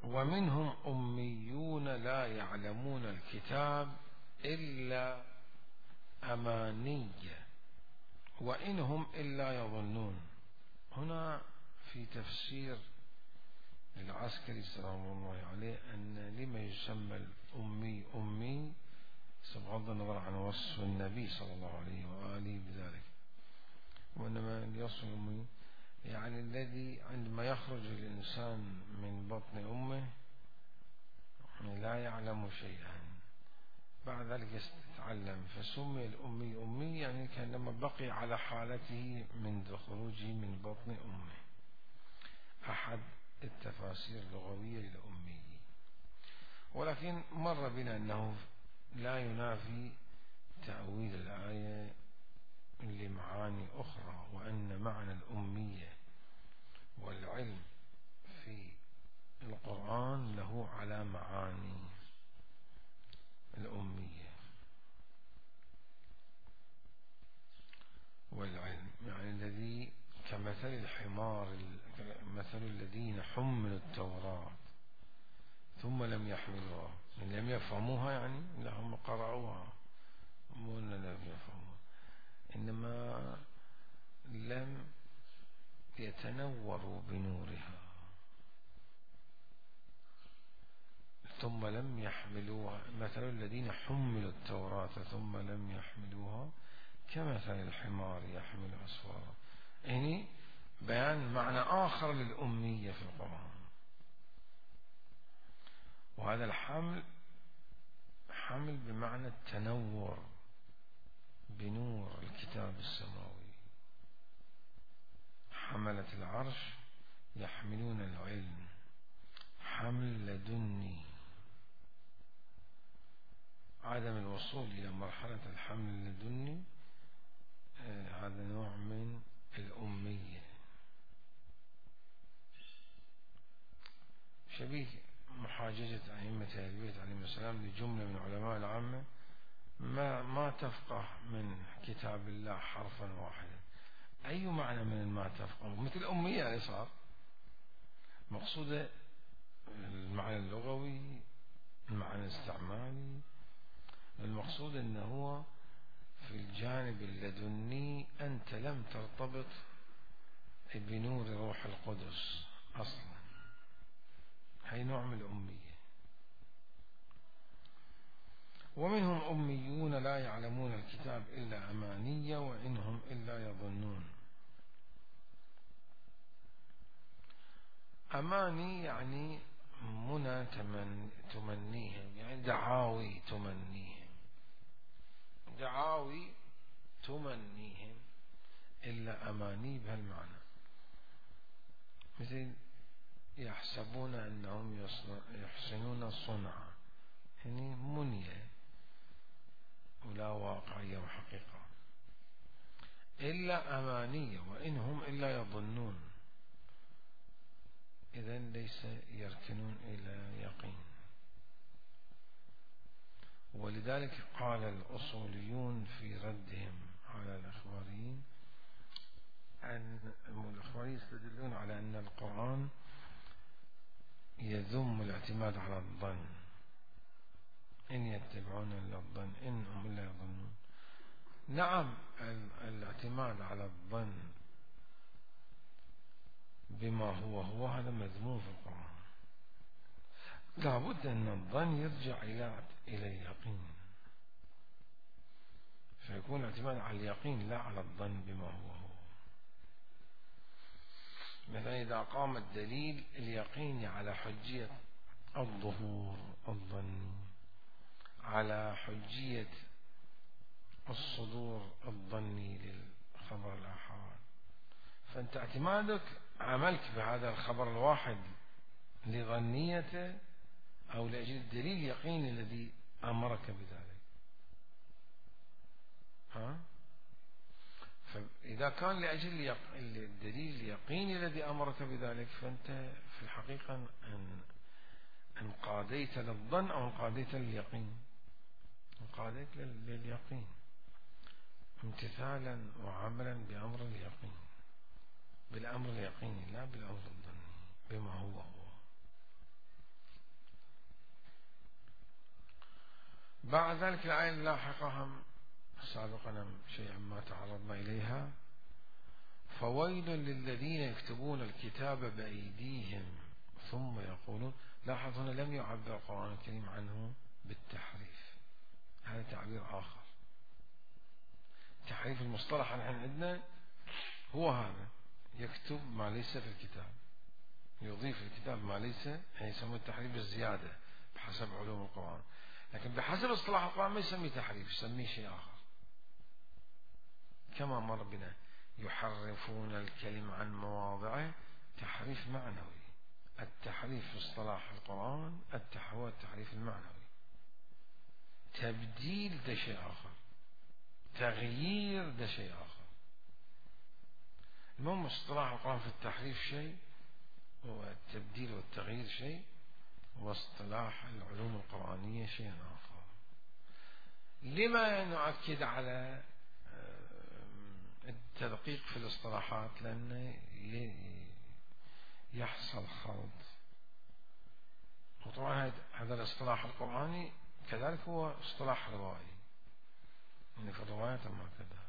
ومنهم أميون لا يعلمون الكتاب إلا أماني وإن هم إلا يظنون. هنا في تفسير العسكري سلام الله عليه أن لما يسمى الأمي أمي بغض النظر عن وصف النبي صلى الله عليه وآله بذلك، وإنما يصف الأمي يعني الذي عندما يخرج الإنسان من بطن أمه لا يعلم شيئا، بعد ذلك يتعلم، فسمي الأمي أمي يعني كأنما بقي على حالته من خروجه من بطن أمه. أحد التفاسير اللغوية للأمي، ولكن مر بنا أنه لا ينافي تأويل الآية لمعاني أخرى، وأن معنى الأمية والعلم في القرآن له على معاني. الأمية والعلم يعني الذي كمثل الحمار، مثل الذين حملوا التوراة ثم لم يحملوها، لم يفهموها يعني لهم قرأوها ولا لم يفهموها، إنما لم يتنوروا بنورها ثم لم يحملوها. مثل الذين حملوا التوراة ثم لم يحملوها كمثل الحمار يحمل أسفارا، يعني بيان معنى آخر للأمية في القرآن. وهذا الحمل حمل بمعنى التنور بنور الكتاب السماوي. حملة العرش يحملون العلم، حمل لدني، عدم الوصول إلى مرحلة الحمل اللدني هذا نوع من الأمية، شبيه محاججة أئمة أهل البيت عليهم السلام لجملة من علماء العامة ما تفقه من كتاب الله حرفا واحدا. أي معنى من ما تفقه؟ مثل الأمية يعني صار مقصودة المعنى اللغوي، المعنى الاستعمالي، المقصود أنه هو في الجانب اللدني أنت لم ترتبط بنور روح القدس أصلا، هي نوع من الأمية. ومنهم أميون لا يعلمون الكتاب إلا أماني وإنهم إلا يظنون. أماني يعني منى تمنيهم، يعني دعاوي تمنيهم، دعاوي تمنيهم، إلا أماني بهالمعنى. مثل يحسبون أنهم يحسنون صنعا، يعني منية ولا واقعية وحقيقة. إلا أمانية وإنهم إلا يظنون، إذن ليس يركنون إلى يقين. ولذلك قال الأصوليون في ردهم على الأخباريين أن الأخباريين يستدلون على أن القرآن يذم الاعتماد على الظن، إن يتبعون إلا الظن إنهم إلا يظنون. نعم الاعتماد على الظن بما هو هذا مذموم في القرآن، لابد أن الظن يرجع إلى اليقين، فيكون الاعتماد على اليقين لا على الظن بما هو. مثلا إذا قام الدليل اليقيني على حجية الظهور الظني، على حجية الصدور الظني للخبر الآحاد، فأنت اعتمادك عملك بهذا الخبر الواحد لظنيته أو لأجل الدليل اليقيني الذي أمرك بذلك. فإذا كان لأجل الدليل اليقيني الذي أمرك بذلك، فأنت في الحقيقة انقاديت للظن أو انقاديت لليقين، انقاديت لليقين امتثالا وعملا بأمر اليقين، بالأمر اليقيني لا بالأمر الظني بما هو. بعد ذلك الآية اللاحقة هم سابقا شيئا ما تعرضنا إليها: فويل للذين يكتبون الكتاب بأيديهم ثم يقولون. لاحظ هنا لم يعبر القرآن الكريم عنه بالتحريف، هذا تعبير آخر. تحريف المصطلح الحين عندنا هو هذا، يكتب ما ليس في الكتاب، يضيف الكتاب ما ليس، يعني يسمى التحريف بالزيادة بحسب علوم القرآن، لكن بحسب اصطلاح القرآن ما يسميه تحريف، يسميه شيء آخر. كما مر بنا يحرفون الكلم عن مواضعه، تحريف معنوي. التحريف في اصطلاح القرآن هو التحريف المعنوي. تبديل ده شيء آخر، تغيير ده شيء آخر. المهم اصطلاح القرآن في التحريف شيء، والتبديل والتغيير شيء، واصطلاح العلوم القرآنية شيء آخر. لما نؤكد على التدقيق في الاصطلاحات؟ لأنه يحصل خلط. وطبعا هذا الاصطلاح القرآني كذلك هو اصطلاح روائي، يعني في الروايات ما كذا.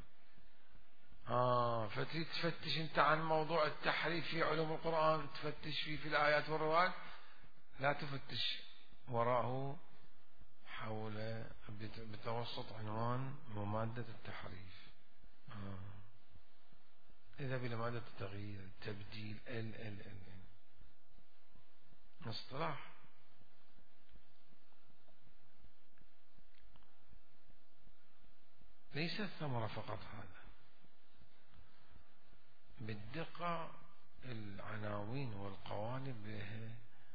فتريد تفتش انت عن موضوع التحريف في علوم القرآن، تفتش فيه في الآيات والروايات، لا تفتش وراءه حول بتوسط عنوان ومادة التحريف. إذا بلا مادة التغيير، التبديل، اصطلاح. ليس الثمرة فقط هذا، بالدقة العناوين والقوالب بها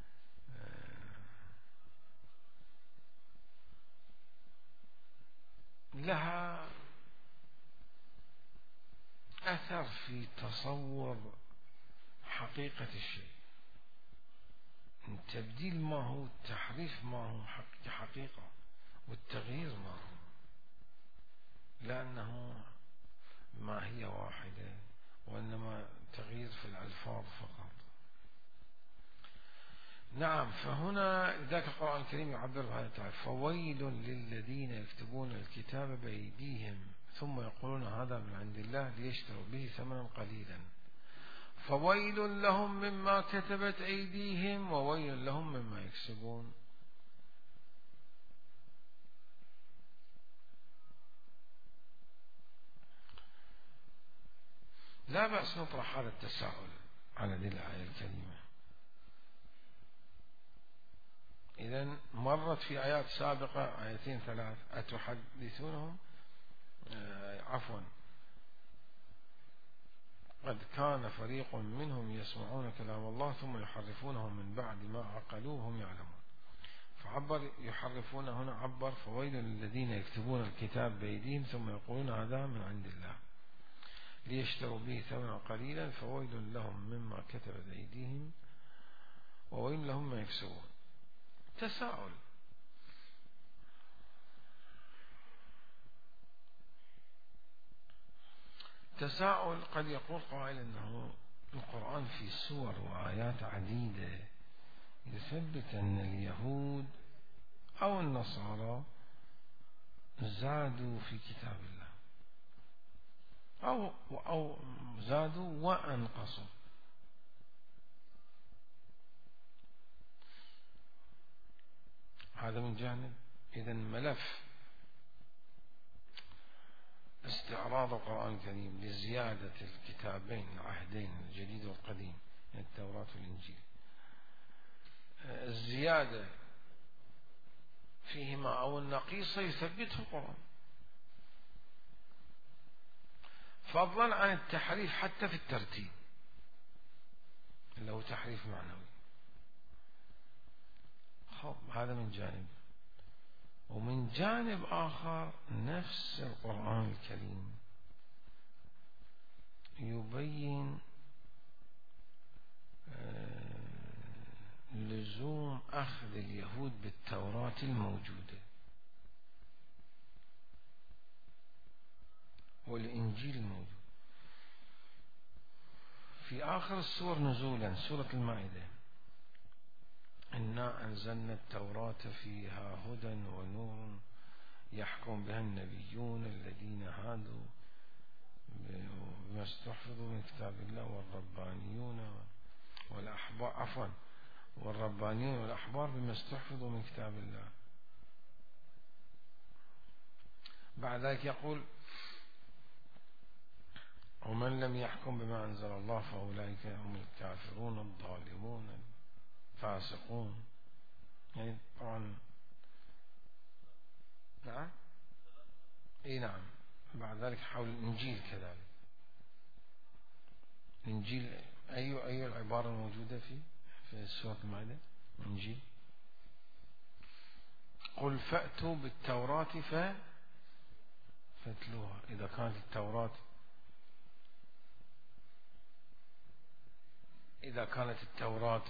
لها أثر في تصور حقيقة الشيء. التبديل ما هو، التحريف ما هو حقيقة، والتغيير ما هو، لأنه ما هي واحدة، وإنما تغيير في الألفاظ فقط. نعم، فهنا ذاك القرآن الكريم يعبر بهذا التعبير: فويل للذين يكتبون الكتاب بأيديهم ثم يقولون هذا من عند الله ليشتروا به ثمنا قليلا، فويل لهم مما كتبت أيديهم وويل لهم مما يكسبون. لا بأس نطرح هذا التساؤل على ذي الآية الكريمة. إذن مرت في آيات سابقة آيتين ثلاث: أتحدثونهم قد كان فريق منهم يسمعون كلام الله ثم يحرفونه من بعد ما عقلوه هم يعلمون. فعبر يحرفون هنا، عبر فويل للذين يكتبون الكتاب بأيديهم ثم يقولون هذا من عند الله ليشتروا به ثمنا قليلا، فويل لهم مما كتبت أيديهم وويل لهم ما يكسبون. تساؤل: قد يقول قائل أنه القرآن في سور وآيات عديدة يثبت أن اليهود أو النصارى زادوا في كتاب الله، أو زادوا وأنقصوا. هذا من جانب. إذن ملف استعراض القرآن الكريم لزيادة الكتابين العهدين الجديد والقديم، التوراة والإنجيل، الزيادة فيهما أو النقيصة يثبته القرآن، فضلا عن التحريف حتى في الترتيب اللي هو تحريف معنوي. هذا من جانب. ومن جانب آخر نفس القرآن الكريم يبين لزوم أخذ اليهود بالتوراة الموجودة والإنجيل الموجود. في آخر السور نزولا، سورة المائدة: إنا أنزلنا التوراة فيها هدى ونور يحكم بها النبيون الذين هادوا بما استحفظوا من كتاب الله والربانيون والأحبار، عفوا، والربانيون والأحبار بما استحفظوا من كتاب الله. بعد ذلك يقول: ومن لم يحكم بما أنزل الله فأولئك هم الكافرون الظالمون الفاسقون. يعني طبعا نعم، اي نعم. بعد ذلك حول الإنجيل كذلك. الإنجيل أي العبارة الموجودة في سورة المائدة؟ الإنجيل: قل فأتوا بالتوراة فاتلوها. إذا كانت التوراة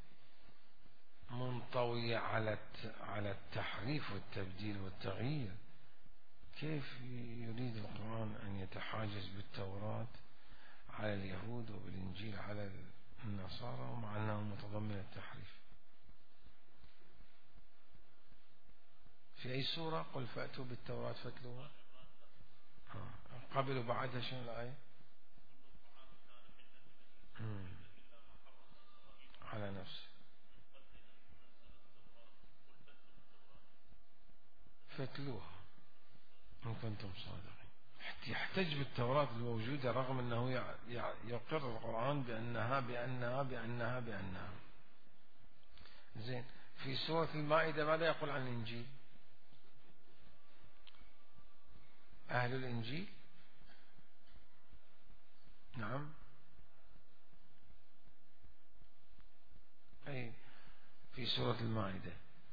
منطوية على التحريف والتبديل والتغيير، كيف يريد القرآن أن يتحاجز بالتوراة على اليهود وبالإنجيل على النصارى ومع أنه متضمن التحريف؟ في أي سورة قل فأتوا بالتوراة فاتلوها؟ قبل وبعدها شنو الآية؟ على نفسه فاتلوها إن كنتم صادقين. يحتج بالتوراة الموجودة رغم أنه يقر القرآن بأنها. زين. في سورة المائدة ماذا يقول عن الإنجيل؟ أهل الإنجيل، نعم، أي في سورة المائدة: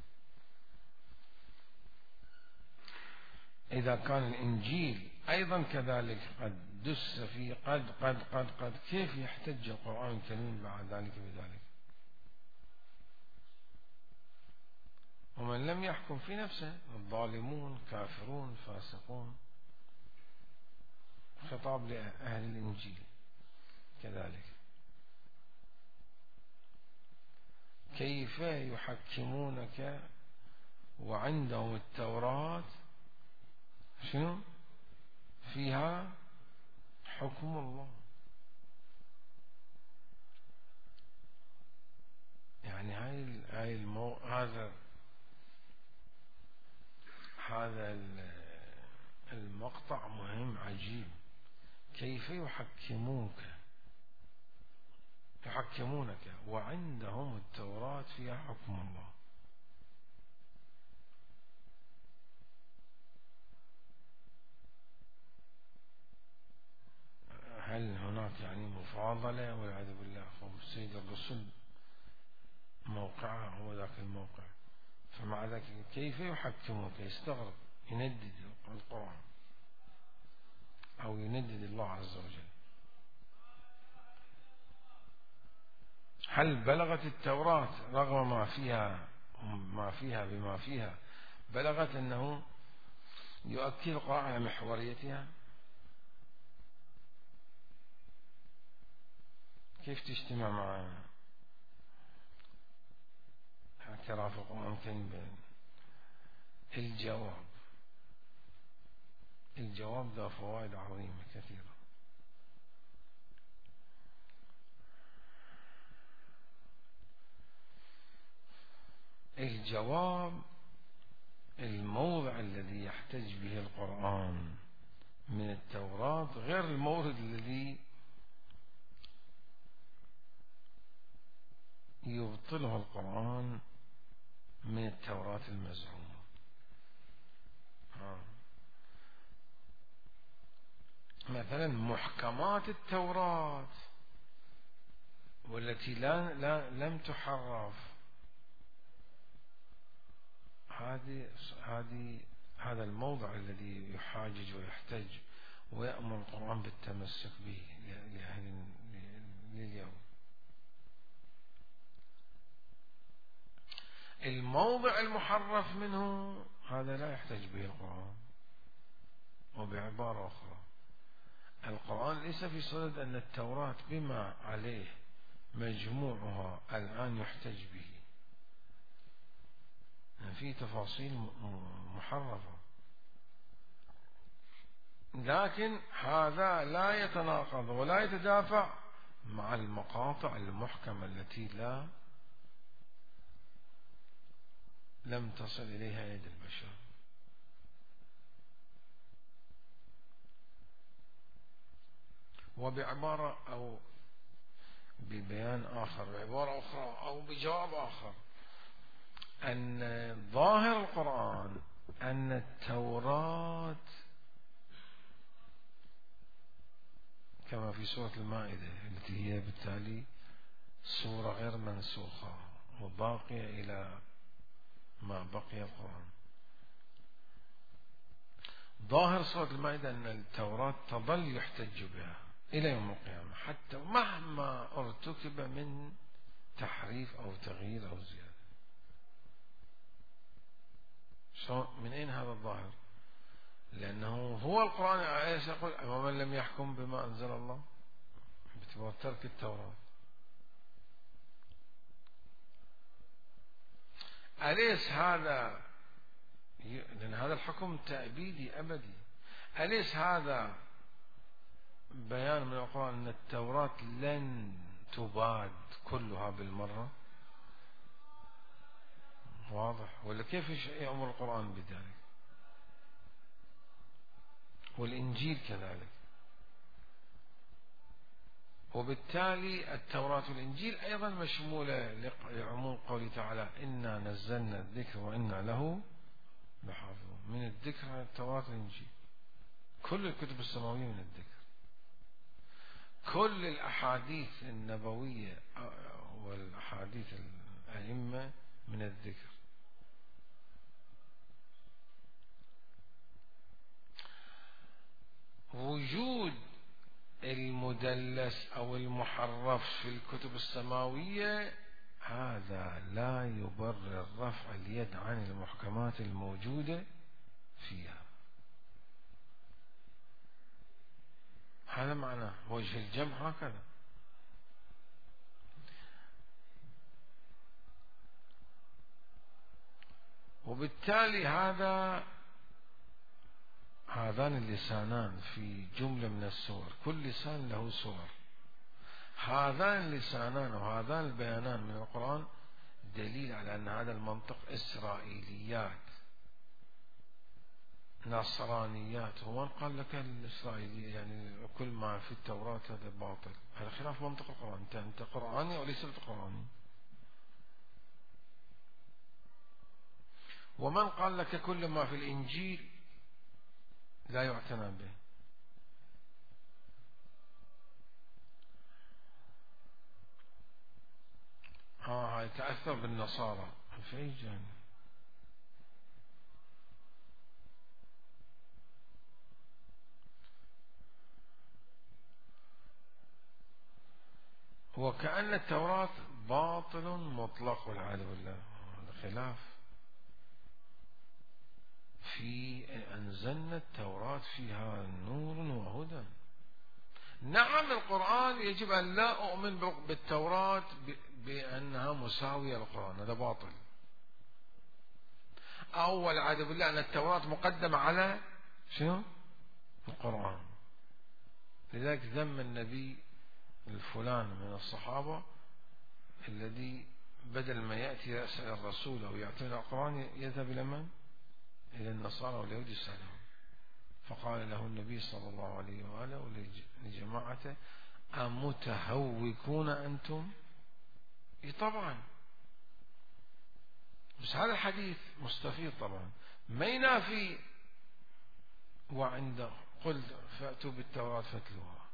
إذا كان الإنجيل أيضا كذلك قد دس فيه قد كيف يحتج القرآن الكريم بعد ذلك بذلك؟ ومن لم يحكم في نفسه الظالمون كافرون فاسقون. خطاب لأهل الإنجيل كذلك: كيف يحكمونك وعندهم التوراة شنو فيها حكم الله. يعني هذا المقطع مهم عجيب. كيف يحكمونك وعندهم التوراة فيها حكم الله. هل هناك يعني مفاضلة والعياذ بالله؟ سيد الرسل موقعها هو ذاك الموقع، فمع ذلك كيف يحكموك؟ يستغرب، يندد القرآن أو يندد الله عز وجل. هل بلغت التوراة رغم ما فيها بما فيها بلغت أنه يؤكد القرآن على محوريتها؟ كيف تجتمع مع اعتراف القرآن الكريم بين الجواب ذا فوائد عظيمة كثيرة. الجواب الموضع الذي يحتج به القرآن من التوراة غير المورد الذي يبطله القرآن من التوراة المزعومة. مثلا محكمات التوراة والتي لم تحرف، هذا الموضع الذي يحاجج ويحتج ويأمر القرآن بالتمسك به لليوم. الموضع المحرف منه هذا لا يحتج به القرآن. وبعبارة أخرى، القرآن ليس في صدد أن التوراة بما عليه مجموعها الآن يحتج به، في تفاصيل محرفة لكن هذا لا يتناقض ولا يتدافع مع المقاطع المحكمة التي لم تصل إليها يد البشر. وبعبارة أو ببيان آخر، بعبارة أخرى أو بجواب آخر، أن ظاهر القرآن أن التوراة كما في سورة المائدة التي هي بالتالي سورة غير منسوخة وباقية إلى ما بقي القرآن. ظاهر سورة المائدة أن التوراة تظل يحتج بها إلى يوم القيامة حتى مهما ارتكب من تحريف أو تغيير أو زيادة. من أين هذا الظاهر؟ لأنه هو القرآن يقول ومن لم يحكم بما أنزل الله بترك التوراة. أليس هذا، لأن هذا الحكم تأبيدي أبدي، أليس هذا بيان من القرآن أن التوراة لن تباد كلها بالمرة؟ واضح؟ ولا كيف يأمر القرآن بذلك؟ والإنجيل كذلك. وبالتالي التوراة والإنجيل أيضا مشمولة لعموم قوله تعالى إنا نزلنا الذكر وإنا له لحافظون. من الذكر التوراة والإنجيل، كل الكتب السماوية من الذكر، كل الأحاديث النبوية والأحاديث الأئمة من الذكر. وجود المدلس أو المحرف في الكتب السماوية هذا لا يبرر رفع اليد عن المحكمات الموجودة فيها. هذا معناه وجه الجمع هكذا. وبالتالي هذان اللسانان في جملة من السور، كل لسان له سور. هذان اللسانان وهذان البيانان من القرآن دليل على أن هذا المنطق إسرائيليات نصرانيات. ومن قال لك الإسرائيلية يعني كل ما في التوراة هذا باطل؟ هذا خلاف منطق القرآن. أنت قرآني وليس قرآني. ومن قال لك كل ما في الإنجيل لا يعتنى به؟ يتأثر بالنصارى في أي جانب؟ وكأن التوراة باطل مطلق والعياذ بالله. هذا خلاف. في أنزلنا التوراة فيها نور وهدى. نعم القرآن يجب أن لا أؤمن بالتوراة بأنها مساوية للقرآن، هذا باطل. أو والعياذ بالله أن التوراة مقدمة على شنو؟ القرآن. لذلك ذم النبي الفلان من الصحابة الذي بدل ما يأتي يسأل الرسول أو يعطينا القرآن يذهب إلى من؟ إلى النصارى واليهود يسألهم. فقال له النبي صلى الله عليه وآله لجماعته أمتهوكون أنتم؟ طبعا. بس هذا الحديث مستفيض طبعا، ما ينافي وعند قلت فأتوا بالتوراة فاتلوها،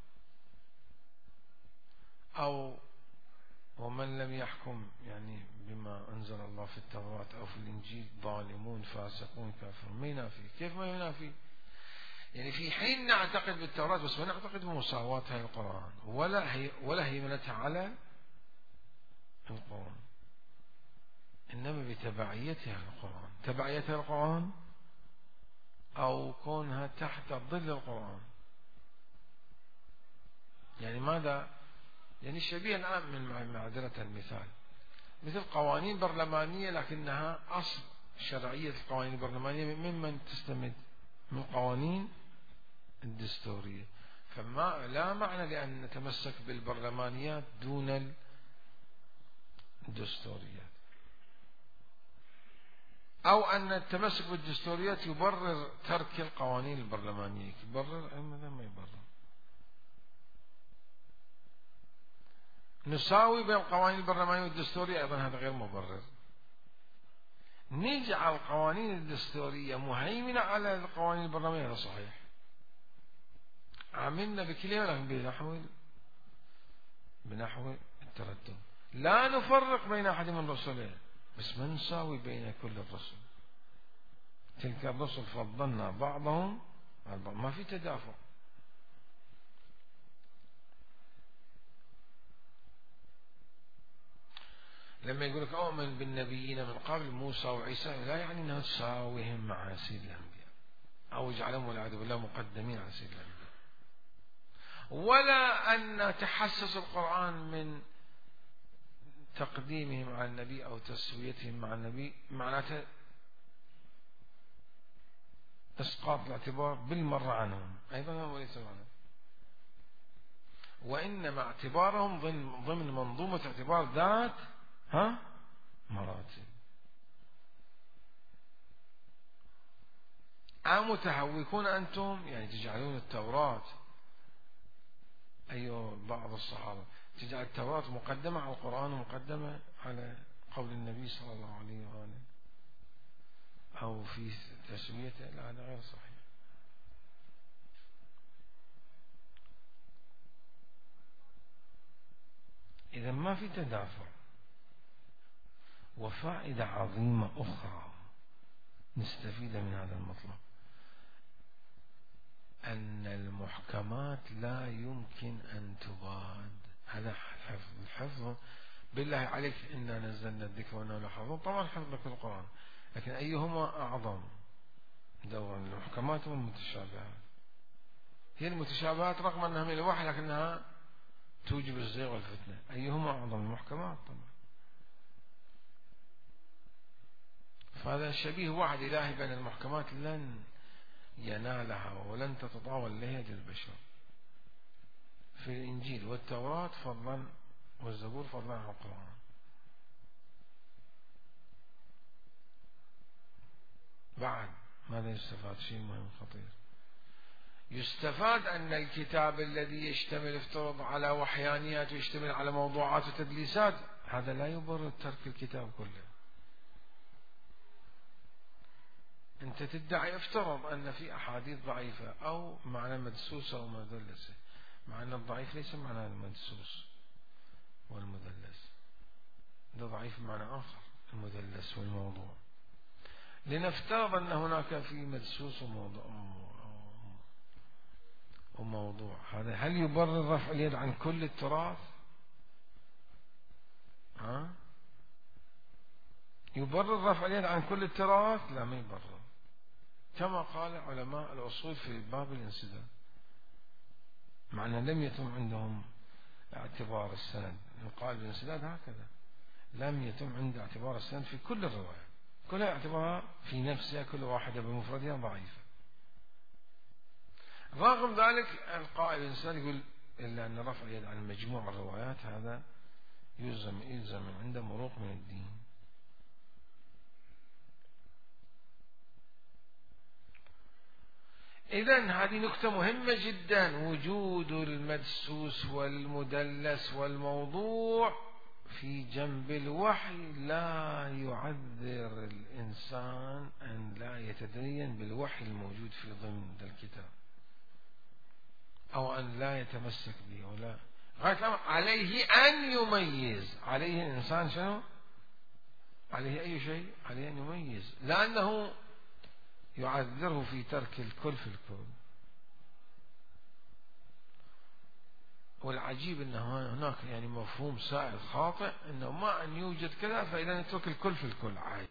أو ومن لم يحكم يعني بما أنزل الله في التوراة أو في الإنجيل ظالمون فاسقون كافرون. ما ينافي. كيف ما ينافي؟ يعني في حين نعتقد بالتوراة بس ما نعتقد بمساواتها للقرآن ولا هيمنتها على القرآن، إنما بتبعيتها للقرآن. تبعيتها للقرآن أو كونها تحت ظل القرآن. يعني ماذا؟ يعني شبيه الآن من معذرة المثال مثل قوانين برلمانية لكنها أصل شرعية القوانين البرلمانية ممن تستمد؟ من قوانين الدستورية، فما لا معنى لأن نتمسك بالبرلمانيات دون الدستوريات، أو أن التمسك بالدستوريات يبرر ترك القوانين البرلمانية. يبرر أما ما يبرر. نساوي بين القوانين البرلمانية والدستورية أيضا هذا غير مبرر. نجعل القوانين الدستورية مهيمنة على القوانين البرلمانية هذا صحيح، عملنا بكلمة لكن بنحو الترتب. لا نفرق بين أحد من الرسلين، بس ما نساوي بين كل الرسل. تلك الرسل فضلنا بعضهم على بعض، ما في تدافع. لما يقول لك أؤمن بالنبيين من قبل موسى وعيسى، لا يعني أنه تساويهم مع سيد الأنبياء أو اجعلهم والعياذ بالله مقدمين على سيد الأنبياء، ولا أن تحسس القرآن من تقديمهم على النبي أو تسويتهم مع النبي معناته إسقاط الاعتبار بالمرة عنهم، أيضا هو ليس معنى، وإنما اعتبارهم ضمن منظومة اعتبار ذات مراتب. أمتهوكون أنتم يعني تجعلون التوراة، أيوة بعض الصحابة تجعل التوراة مقدمة على القرآن ومقدمة على قول النبي صلى الله عليه وآله أو في تسميته، لا هذا غير صحيح. إذا ما في تدافع. وفائدة عظيمة أخرى نستفيد من هذا المطلب، أن المحكمات لا يمكن أن تباد. هذا الحفظ بالله عليك إنا نزلنا الذكر وإنا لحافظون، طبعا حفظ لك القرآن، لكن أيهما أعظم دورا، المحكمات والمتشابهات؟ هي المتشابهات رغم أنها من الوحي لكنها توجب الزيغ والفتنة. أيهما أعظم؟ المحكمات طبعا. فهذا شبيه وعد إلهي بأن المحكمات لن ينالها ولن تتطاول لها للبشر. في الإنجيل والتوراة فضلا والزبور فضلا عن القرآن. بعد ماذا يستفاد؟ شيء مهم خطير. يستفاد أن الكتاب الذي يشتمل افترض على وحيانيات ويشتمل على موضوعات وتدليسات، هذا لا يبرر ترك الكتاب كله. أنت تدعي افترض أن في أحاديث ضعيفة أو معنى مدسوسة أو مدلسة، مع أن الضعيف ليس معنى المدسوس والمدلس، ده ضعيف معنى آخر، المدلس والموضوع. لنفترض أن هناك في مدسوس وموضوع، هذا هل يبرر رفع اليد عن كل التراث؟ يبرر رفع اليد عن كل التراث؟ لا، ما يبرر. كما قال علماء الأصول في باب الانسداد، مع أن لم يتم عندهم اعتبار السند، قال الانسداد هكذا لم يتم عند اعتبار السند في كل الروايات، كلها اعتبارها في نفسها كل واحدة بمفردها ضعيفة. رغم ذلك القائل الإنسان يقول إلا أن رفع اليد عن مجموع الروايات هذا يلزم عنده مروق من الدين. إذن هذه نكتة مهمة جدا، وجود المدسوس والمدلس والموضوع في جنب الوحي لا يعذر الإنسان أن لا يتدين بالوحي الموجود في ضمن الكتاب، أو أن لا يتمسك به، ولا عليه أن يميز. عليه الإنسان شنو؟ عليه أي شيء؟ عليه أن يميز، لأنه يعذره في ترك الكل في الكل. والعجيب أنه هناك يعني مفهوم سائل خاطئ أنه ما أن يوجد كذا فإذا يترك الكل في الكل عادي.